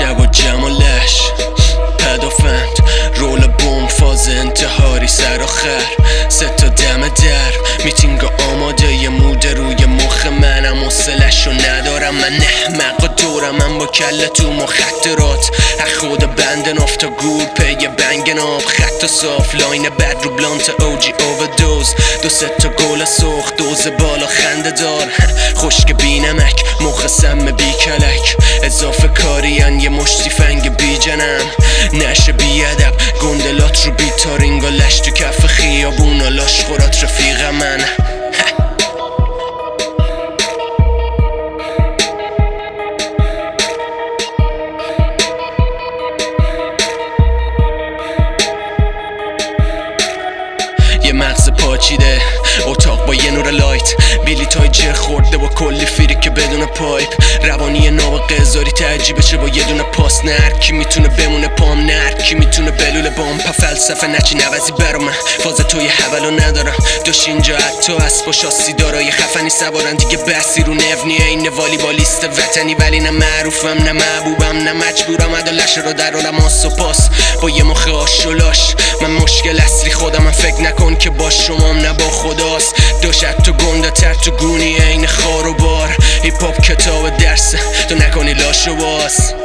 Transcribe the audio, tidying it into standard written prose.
شب و جمالش پدافند رول بوم فاز انتحاری سر آخر سه تا دم در میتینگ آماده یه موده روی مخ منم حوصله‌شو ندارم من احمق و دورم من با کله تو مخدرات از خود بند نفت تا گول پی بنگ ناب خط صاف لاین بد رو بلانت اوجی اووردوز دو سه تا گل سرخ دوز بالا خنده دار خشک بی نمک مخ سم بی کلک اضافه کاریان یه مشتی فنگ بی جنم نشه بی ادب گندلات رو بی تارینگا لش تو کف خیابون و لاش خورات رفیق من یه مغز پاچیده اتاق با یه نور لایت بلیط های جر خورده با کلی فیریک بدون پایپ روانی ناب قزاری تعجیبه چه با یه دونه پاس نر کی میتونه بمونه پام نر کی میتونه بلول بام پا فلسفه نچی نوزی برا من فاز توی حولو ندارم دوش اینجا حتی اسب و شاسی دارای خفنی سوارن دیگه بسی رو نفنی این والیبالیست وطنی ولی نه معروفم نه محبوبم نه مجبورم عدالش رو درارم آس و پاس با یه مخ آش و لاش من مشکل اصلی خودم من فکر نکن که با شمام نه با خداست دوشت تو گنده تر تو گونی این خار و بار هیپ هاپ کتاب درسه تو نکنی لاش و باز